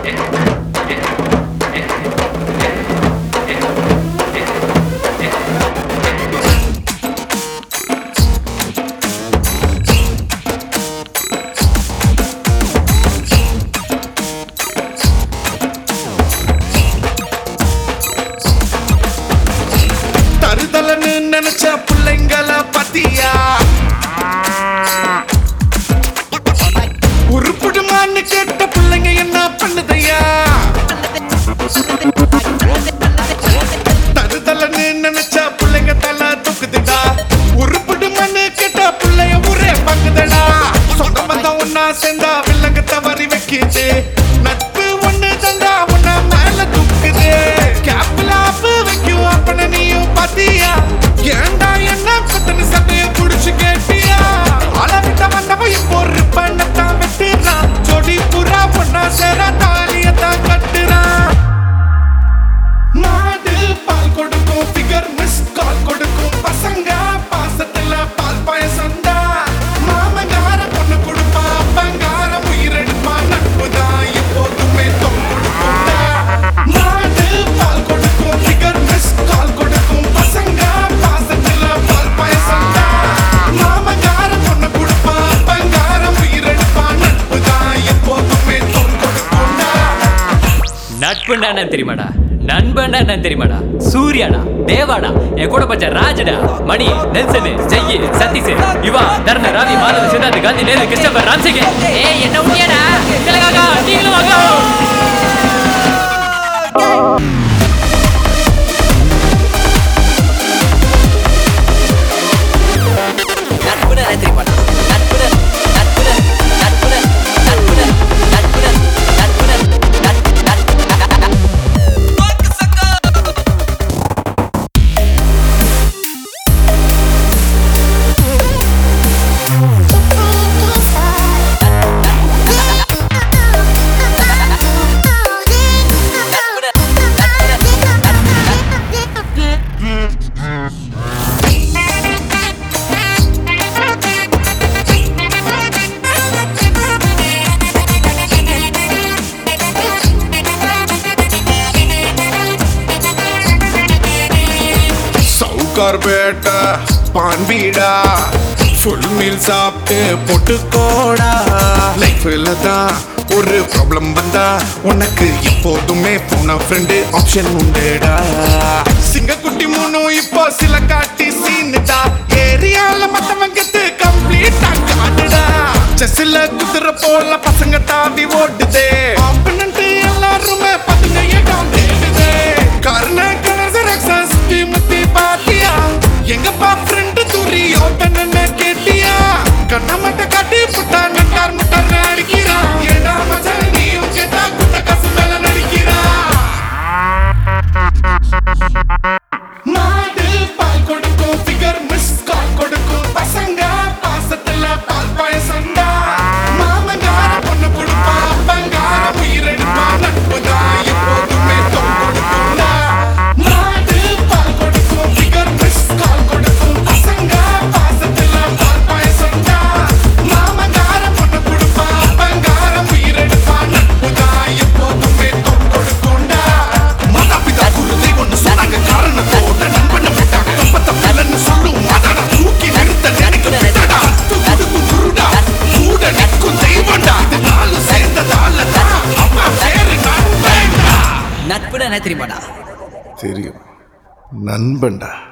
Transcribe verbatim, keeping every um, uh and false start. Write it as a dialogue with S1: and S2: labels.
S1: தருதலன்னு நினைச்ச பிள்ளைங்கள பத்தியா உருப்பிடுமான்னு கேட்ட பிள்ளைங்க என்ன பண்ணுதையா தருதலன்னு நினைச்ச பிள்ளைங்க தலை தூக்குதுடா உருப்பிடுமான்னு கேட்ட பிள்ளைய ஊரே பங்குதடா சொந்த பந்தம் ஒன்னா சேர்ந்தா வில்லங்க தவறி வைக்கிது நட்பு ஒண்ணு தந்தா ஒன்னா மேல தூக்குது கேப்ல ஆப்பு வைக்கும் அப்பன நீயும் பாத்தியா ஏண்டா என்ன பத்தனு சட்டைய புடிச்சு கேட்டியா அளவிட்ட வந்தவ இப்போ ஒரு பண்ணத்தான் வெட்டுறான் ஜோடி புறா பொண்ணா சேர தாலியத்தான் கட்டுறான் மாடு பால் கொடுக்கும் ஃபிகர் மிஸ் கால் கொடுக்கும் பசங்க பாசத்துல பால் பாயசம் தான் மாமங்கார பொண்ணு கொடுப்பா அப்பங்கார உயிரெடுப்பா நட்புதான் எப்போதுமே தொங்குடுக்கும்டா மாடு பால் கொடுக்கும் ஃபிகர் மிஸ் கால் கொடுக்கும் பசங்க பாசத்துல பால் பாயசம் தான் மாமங்கார பொண்ணு கொடுப்பா அப்பங்கார உயிரெடுப்பா நட்புதான் எப்போதுமே தொங்குடுக்கும்டா
S2: நட்புண்டா என்ன தெரியுமாடா நண்பன்டா என்ன தெரியுமாடா சூர்யாடா தேவாடா என் கூட பச்ச ராஜடா மணி நெல்சன் ஜெய்யி சதீஷ் யுவா தர்ண ராவி மாதவ சித்தார்த் காந்தி நேரு கிருஷ்ணபர் ராம்சிங் ஏய் என்ன உண்மையாடா திலகாக்கா நீங்களும் வாங்க
S3: நட்புடா என்ன தெரியுமாடா நட்புடா நட்புடா நட்புடா நட்புடா நட்புடா நட்புடா
S1: சவுக்கார் பேட்ட பான் வீடா ஃபுல் மீல் சாப்பிட்டு போட்டுக்கோடா லைஃப்ல தான் ஒரு ப்ராப்ளம் வந்தா உனக்கு எப்போதுமே போன ஃப்ரெண்டு ஆப்ஷன் உண்டுடா சிங்கக்குட்டி மூணும் இப்போ சில காட்டி சீனுடா ஏரியால மத்தவங்க கம்ப்ளீட்டா காடுடா செஸ்ல குதிரை போல பசங்க தாவி ஓடுதே ஆப்பனன்ட் எல்லாருமே பதுங்க இடம் தேடுதே காரண கணசர் எக்ஸஸ் முத்தி பாத்தியா எங்கப்பா ஃப்ரெண்ட் தூரி ஓட்டன்னு கேட்டியா கண்ண மட்டும் காட்டி புட்டா நட்டார் முட்டார் அடிக்கிறா ஏடா மச்சான் நீயும் கேட்டா குட்ட காசு மேல நடிக்கிறா மாடு பால் கொடுக்கும் ஃபிகர் மிஸ் கால் கொடுக்கும் பசங்க பாசத்துல பால் பாயசம் மாமங்கார பொண்ணு கொடுப்பா அப்பங்கார உயிரெடுப்பா நட்புதான் எப்போதுமே தொங்குடுக்கும்டா மாடு பால் கொடுக்கும் ஃபிகர் மிஸ் கால் கொடுக்கும் பசங்க பாசத்துல பால் பாயசம் மாமங்கார பொண்ணு கொடுப்பா அப்பங்கார உயிரெடுப்பா நட்புதான் எப்போதுமே தொங்குடுக்கும்டா மாதா பிதா குரு தெய்வம்னு சொன்னாங்க காரணத்தோட நண்பனை விட்டாங்க கம்பத்தை பிள்ளைன்னு சொல்லும் மாதாடா தூக்கி நிறுத்த நினைக்க விட்டடா கொடுக்கும் குருடா கூட நிற்கும் தெய்வம்டா இது நாலு சேர்ந்ததால தான் அம்மா பேரு நண்பன்டா
S3: நட்புடா என்ன தெரியுமாடா
S1: தெரியும் நண்பன்டா.